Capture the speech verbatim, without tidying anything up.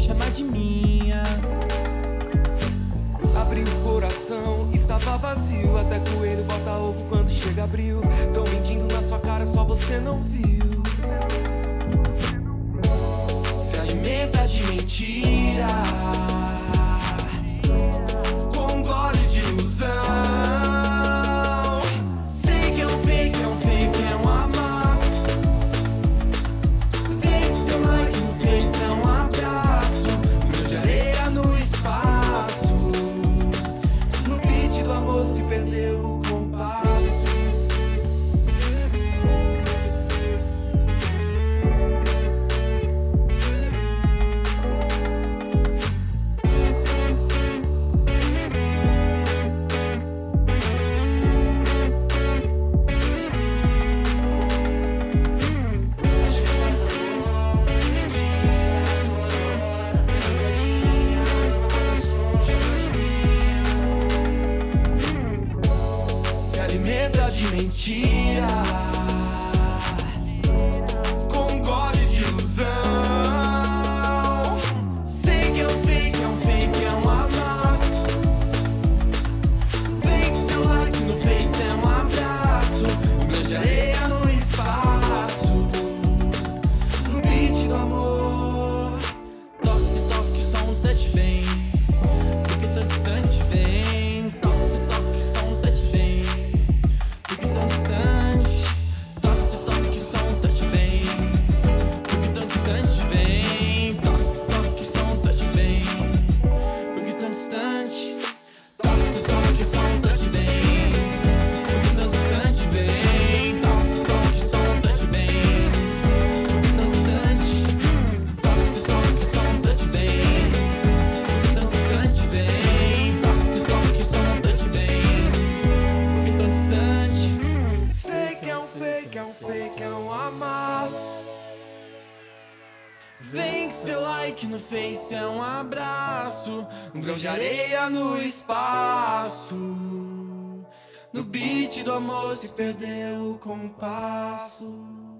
chamar de minha. Abri o coração, estava vazio. Até coelho bota ovo quando chega abril. Tão mentindo na sua cara, só você não viu. Se alimenta de mentira, com gole de ilusão. Sei que é um fake, é um fake, é um amasso. Vem seu like no Face, é um abraço. Um grão de areia no espaço. No beat do amor se perdeu o compasso. Alimenta de mentira, com goles de ilusão. Sei que é um fake, é um fake, é um amasso. Vem que seu like no Face, é um abraço. Um grão de areia no espaço. No beat do amor. Toque se toque, só um touch bem. Porque tão distante vem. Toque se toque, só um touch bem. Porque tão distante. Toque se toque, só um touch bem. Porque tão distante vem. Toque se toque, só um touch bem. Porque tão distante. Toque se toque, só um touch bem. Porque tão distante vem. Toque se toque, só um touch bem. Porque tão distante. Toque se toque, só um touch bem. Porque tão distante vem. Toque se toque, só um touch bem. Porque tão distante. Sei que é um fake, é um fake, é um amasso. Vem que seu like no Face é um abraço. Um grão de areia no espaço. No beat do amor se perdeu o compasso.